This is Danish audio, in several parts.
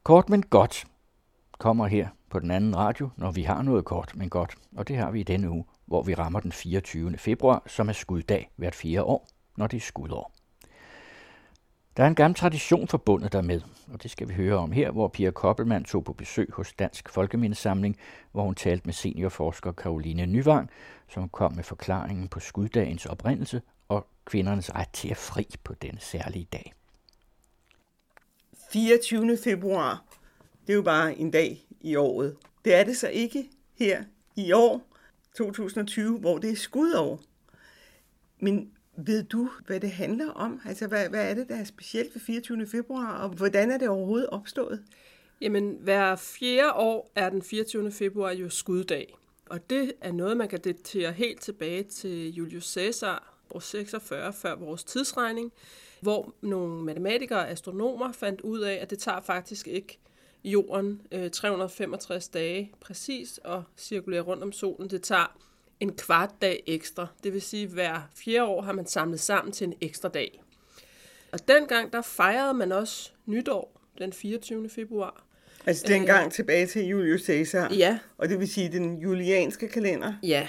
Kort men godt kommer her på den anden radio, når vi har noget kort men godt. Og det har vi i denne uge, hvor vi rammer den 24. februar, som er skuddag hvert 4 år, når det er skudår. Der er en gammel tradition forbundet dermed, og det skal vi høre om her, hvor Pia Koppelmann tog på besøg hos Dansk Folkemindesamling, hvor hun talte med seniorforsker Caroline Nyvang, som kom med forklaringen på skuddagens oprindelse og kvindernes ret til at fri på denne særlige dag. 24. februar, det er jo bare en dag i året. Det er det så ikke her i år, 2020, hvor det er skudår. Men ved du, hvad det handler om? Altså, hvad er det, der er specielt ved 24. februar, og hvordan er det overhovedet opstået? Jamen, hver 4. år er den 24. februar jo skuddag. Og det er noget, man kan datere helt tilbage til Julius Caesar, år 46 før vores tidsregning, hvor nogle matematikere og astronomer fandt ud af, at det tager faktisk ikke jorden 365 dage præcis at cirkulere rundt om solen. Det tager en kvart dag ekstra. Det vil sige, at hver 4 år har man samlet sammen til en ekstra dag. Og dengang, der fejrede man også nytår den 24. februar. Altså dengang tilbage til Julius Caesar? Ja. Og det vil sige den julianske kalender? Ja,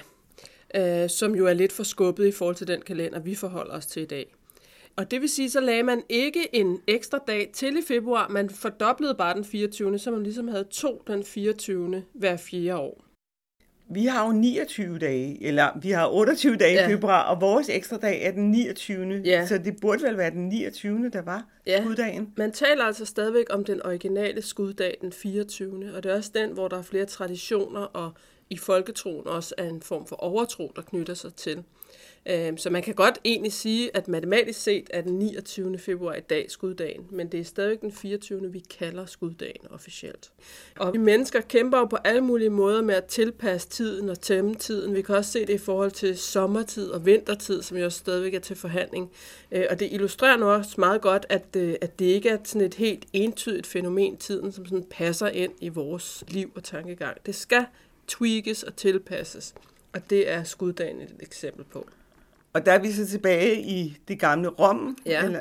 som jo er lidt forskubbet i forhold til den kalender, vi forholder os til i dag. Og det vil sige, så lagde man ikke en ekstra dag til i februar, man fordoblede bare den 24., så man ligesom havde 2 den 24. hver 4 år. Vi har jo 29 dage, eller vi har 28 dage i februar, og vores ekstra dag er den 29. Ja. Så det burde vel være den 29. der var skuddagen. Man taler altså stadigvæk om den originale skuddag den 24. Og det er også den, hvor der er flere traditioner, og i folketroen også er en form for overtro, der knytter sig til. Så man kan godt egentlig sige, at matematisk set er den 29. februar i dag skuddagen, men det er stadig den 24. vi kalder skuddagen officielt. Og vi mennesker kæmper jo på alle mulige måder med at tilpasse tiden og tæmme tiden. Vi kan også se det i forhold til sommertid og vintertid, som jo stadigvæk er til forhandling. Og det illustrerer nu også meget godt, at det ikke er sådan et helt entydigt fænomen, tiden, som sådan passer ind i vores liv og tankegang. Det skal tweakes og tilpasses, og det er skuddagen et eksempel på. Og der er vi så tilbage i det gamle Rom,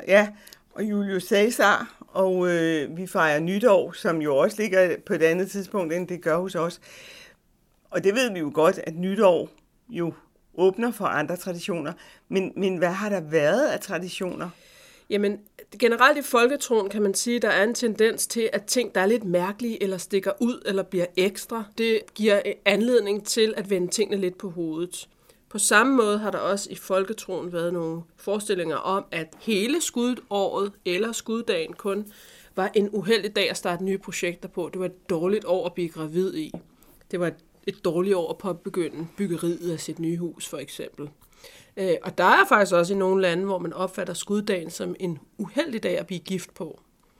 og Julius Caesar, og vi fejrer nytår, som jo også ligger på et andet tidspunkt, end det gør hos os. Og det ved vi jo godt, at nytår jo åbner for andre traditioner. Men hvad har der været af traditioner? Jamen, generelt i folketroen kan man sige, at der er en tendens til, at ting, der er lidt mærkelige, eller stikker ud, eller bliver ekstra, det giver anledning til at vende tingene lidt på hovedet. På samme måde har der også i folketroen været nogle forestillinger om, at hele skudåret eller skuddagen kun var en uheldig dag at starte nye projekter på. Det var et dårligt år at blive gravid i. Det var et dårligt år at påbegynde byggeriet af sit nye hus, for eksempel. Og der er faktisk også i nogle lande, hvor man opfatter skuddagen som en uheldig dag at blive gift på.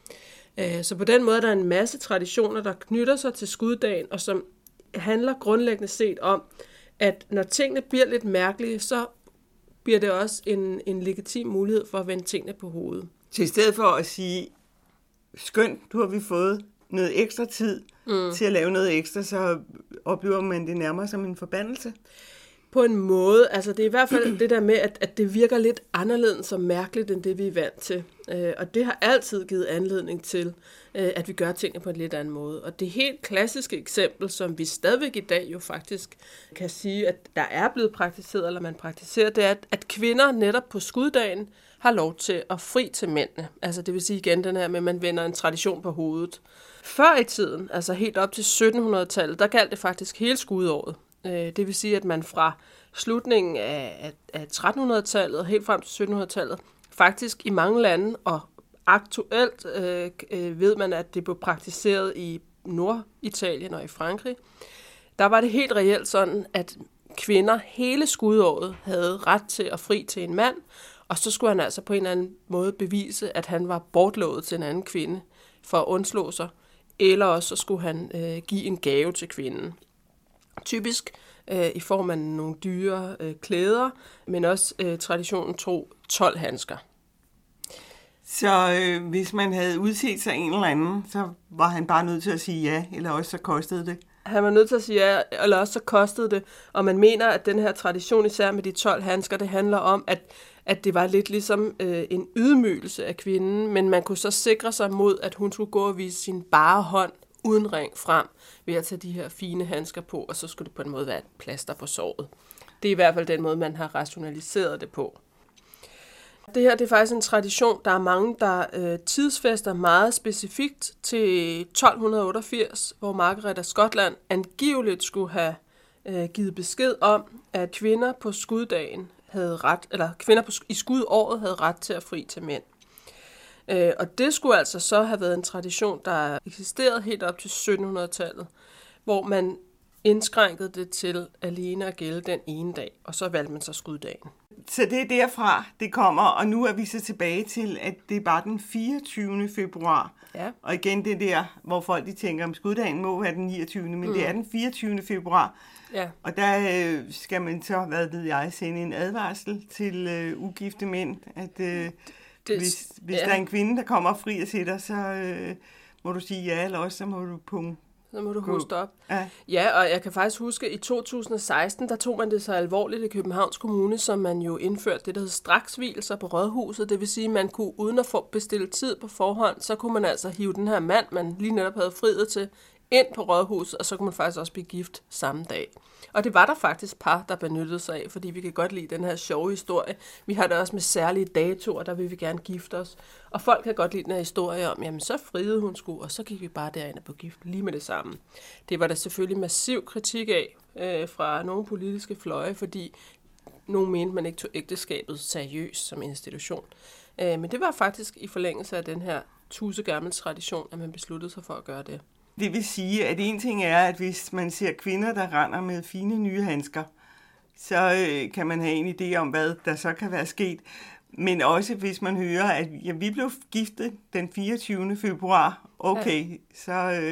Så på den måde er der en masse traditioner, der knytter sig til skuddagen, og som handler grundlæggende set om, at når tingene bliver lidt mærkelige, så bliver det også en legitim mulighed for at vende tingene på hovedet. Så i stedet for at sige, skønt, du har vi fået noget ekstra tid til at lave noget ekstra, så oplever man det nærmere som en forbandelse? På en måde. Altså det er i hvert fald det der med, at det virker lidt anderledes og mærkeligt, end det vi er vant til. Og det har altid givet anledning til, at vi gør tingene på en lidt anden måde. Og det helt klassiske eksempel, som vi stadigvæk i dag jo faktisk kan sige, at der er blevet praktiseret, eller man praktiserer, det er, at kvinder netop på skuddagen har lov til at fri til mændene. Altså det vil sige igen den her med, at man vender en tradition på hovedet. Før i tiden, altså helt op til 1700-tallet, der galt det faktisk hele skudåret. Det vil sige, at man fra slutningen af 1300-tallet og helt frem til 1700-tallet, faktisk i mange lande, og aktuelt ved man, at det blev praktiseret i Norditalien og i Frankrig, der var det helt reelt sådan, at kvinder hele skudåret havde ret til at fri til en mand, og så skulle han altså på en eller anden måde bevise, at han var bortlovet til en anden kvinde for at undslå sig, eller også så skulle han give en gave til kvinden. Typisk i form af nogle dyre klæder, men også traditionen tro 12 handsker. Så hvis man havde udset sig en eller anden, så var han bare nødt til at sige ja, eller også så kostede det? Han var nødt til at sige ja, eller også så kostede det. Og man mener, at den her tradition, især med de 12 handsker, det handler om, at det var lidt ligesom en ydmygelse af kvinden, men man kunne så sikre sig mod, at hun skulle gå og vise sin bare hånd uden ring frem, ved at tage de her fine handsker på, og så skulle det på en måde være et plaster på såret. Det er i hvert fald den måde, man har rationaliseret det på. Det her det er faktisk en tradition, der er mange, der tidsfæster meget specifikt til 1288, hvor Margaret af Skotland angiveligt skulle have givet besked om, at kvinder på skuddagen havde ret, eller kvinder i skudåret havde ret til at fri til mænd. Og det skulle altså så have været en tradition, der eksisterede helt op til 1700-tallet, hvor man indskrænkede det til alene at gælde den ene dag, og så valgte man så skuddagen. Så det er derfra, det kommer, og nu er vi så tilbage til, at det er bare den 24. februar. Ja. Og igen det der, hvor folk de tænker, om skuddagen må være den 29. Men det er den 24. februar. Ja. Og der skal man så, hvad ved jeg, sende en advarsel til ugifte mænd, at hvis der er en kvinde, der kommer fri og sætter, så må du sige ja, eller også så må du punge. Så må du hoste op. Ja, og jeg kan faktisk huske, at i 2016, der tog man det så alvorligt i Københavns Kommune, som man jo indførte det, der hed straksvielser på Rådhuset. Det vil sige, at man kunne, uden at få bestilt tid på forhånd, så kunne man altså hive den her mand, man lige netop havde friet til, ind på Rådhuset, og så kunne man faktisk også blive gift samme dag. Og det var der faktisk par, der benyttede sig af, fordi vi kan godt lide den her sjove historie. Vi har det også med særlige datoer, der vil vi gerne gifte os. Og folk kan godt lide den her historie om, jamen så friede hun sgu, og så gik vi bare derind og blev gift lige med det samme. Det var der selvfølgelig massiv kritik af fra nogle politiske fløje, fordi nogen mente, man ikke tog ægteskabet seriøst som institution. Men det var faktisk i forlængelse af den her tusind tradition, at man besluttede sig for at gøre det. Det vil sige, at en ting er, at hvis man ser kvinder, der render med fine nye handsker, så kan man have en idé om, hvad der så kan være sket. Men også hvis man hører, at vi blev giftet den 24. februar, okay, så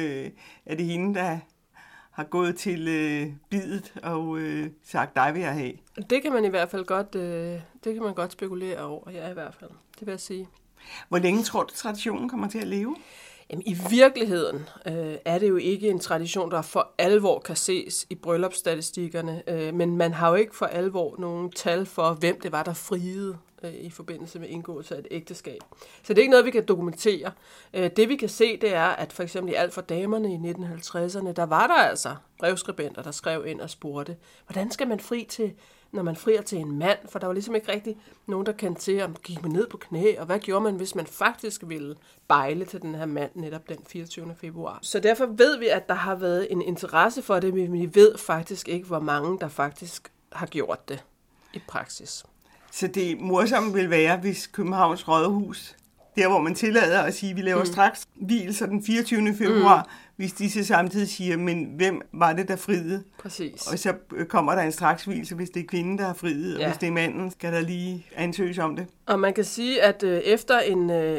er det hende, der har gået til bidet og sagt, dig vil jeg have. Det kan man i hvert fald godt, det kan man godt spekulere over, ja i hvert fald, det vil jeg sige. Hvor længe tror du, traditionen kommer til at leve? Jamen, i virkeligheden er det jo ikke en tradition, der for alvor kan ses i bryllupsstatistikkerne, men man har jo ikke for alvor nogen tal for, hvem det var, der friede i forbindelse med indgåelse af et ægteskab. Så det er ikke noget, vi kan dokumentere. Det vi kan se, det er, at for eksempel i Alt for damerne i 1950'erne, der var der altså brevskribenter, der skrev ind og spurgte, hvordan skal man fri til, når man frier til en mand? For der var ligesom ikke rigtig nogen, der kendte til, om gik man ned på knæ, og hvad gjorde man, hvis man faktisk ville bejle til den her mand netop den 24. februar. Så derfor ved vi, at der har været en interesse for det, men vi ved faktisk ikke, hvor mange der faktisk har gjort det i praksis. Så det morsomme vil være, hvis Københavns Rådhus, der hvor man tillader at sige, at vi laver straks vielser den 24. februar, hvis de så samtidig siger, men hvem var det, der friede? Præcis. Og så kommer der en straksvielse, hvis det er kvinden, der har friet, og hvis det er manden, skal der lige ansøges om det. Og man kan sige, at efter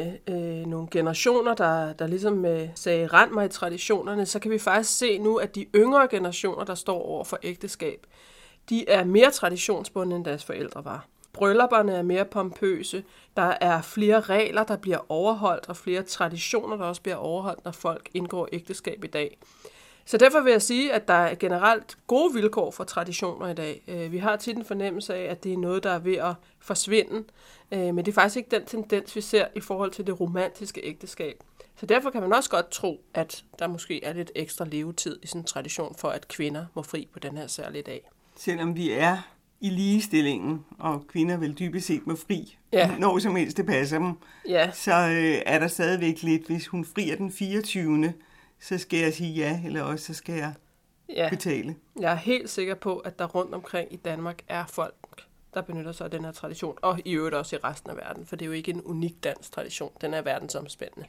nogle generationer, der ligesom sagde rend mig i traditionerne, så kan vi faktisk se nu, at de yngre generationer, der står over for ægteskab, de er mere traditionsbundne, end deres forældre var. Bryllupperne er mere pompøse, der er flere regler, der bliver overholdt, og flere traditioner, der også bliver overholdt, når folk indgår ægteskab i dag. Så derfor vil jeg sige, at der er generelt gode vilkår for traditioner i dag. Vi har tit en fornemmelse af, at det er noget, der er ved at forsvinde, men det er faktisk ikke den tendens, vi ser i forhold til det romantiske ægteskab. Så derfor kan man også godt tro, at der måske er lidt ekstra levetid i sådan en tradition for, at kvinder må fri på den her særlige dag. Selvom vi er i ligestillingen, og kvinder vil dybest set må fri, når som helst det passer dem, så er der stadigvæk lidt, hvis hun frier den 24., så skal jeg sige ja, eller også så skal jeg betale. Jeg er helt sikker på, at der rundt omkring i Danmark er folk, der benytter sig af den her tradition, og i øvrigt også i resten af verden, for det er jo ikke en unik dansk tradition, den er verdensomspændende.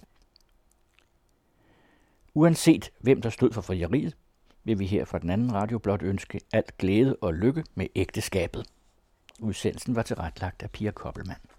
Uanset hvem der stod for frieriet, vil vi her fra den anden radio blot ønske alt glæde og lykke med ægteskabet. Udsendelsen var tilrettelagt af Pia Koppelmann.